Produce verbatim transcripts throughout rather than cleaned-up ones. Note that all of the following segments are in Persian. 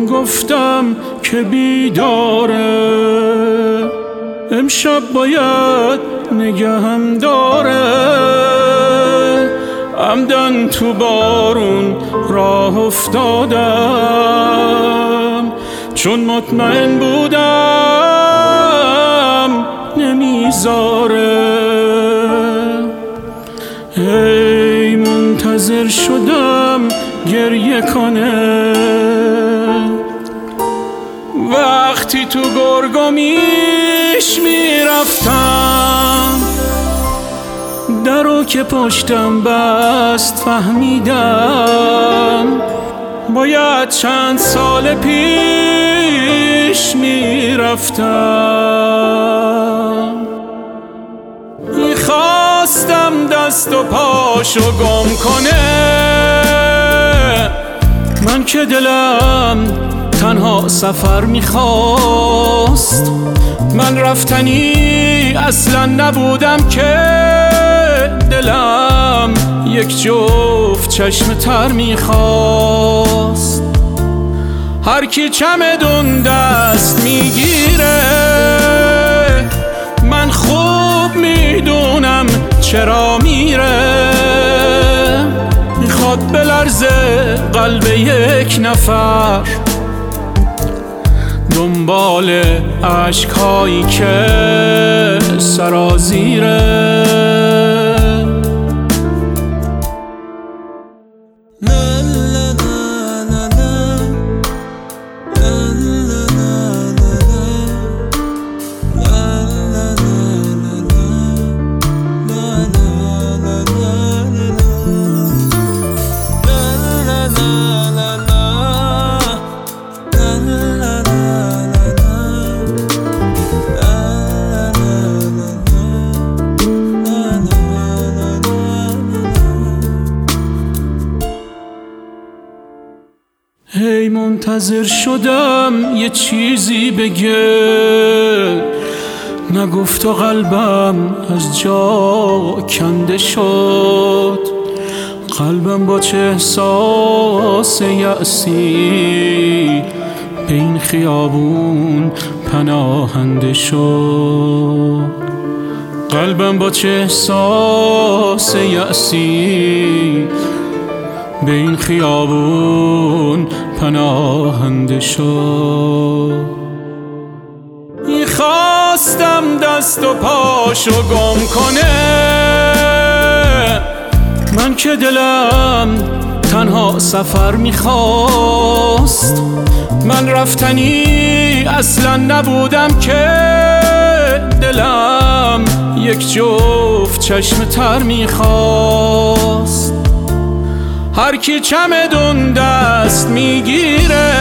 گفتم که بیداره، امشب باید نگهم داره. عمدن تو بارون راه افتادم، چون مطمئن بودم نمیذاره. ای منتظر شدم گریه کنه، وقتی تو گرگومیش میرفتم، درو که پشتم بست فهمیدم باید چند سال پیش میرفتم. میخواستم دست و پاشو گم کنه، من که دلم تنها سفر میخواست. من رفتنی اصلا نبودم که دلم یک جفت چشم تر میخواست. هر کی چمدون دست میگیره، من خوب میدونم چرا میره. میخواد بلرزه قلب یک نفر دنبال عشقهایی که سرازیره. هی منتظر شدم یه چیزی بگه، نگفت و قلبم از جا کنده شد. قلبم با چه احساس یأسی به این خیابون پناهنده شد. قلبم با چه احساس یأسی به این خیابون پناهنده شد. میخواستم دست و پاشو گم کنه، من که دلم تنها سفر میخواست. من رفتنی اصلا نبودم که دلم یک جفت چشم تر میخواست. هر کی چمدون دست میگیره،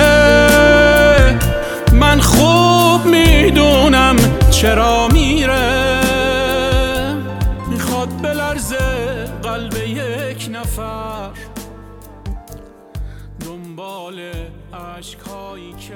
من خوب میدونم چرا میره. میخواد بلرزه قلب یک نفر دنبال عشقهایی که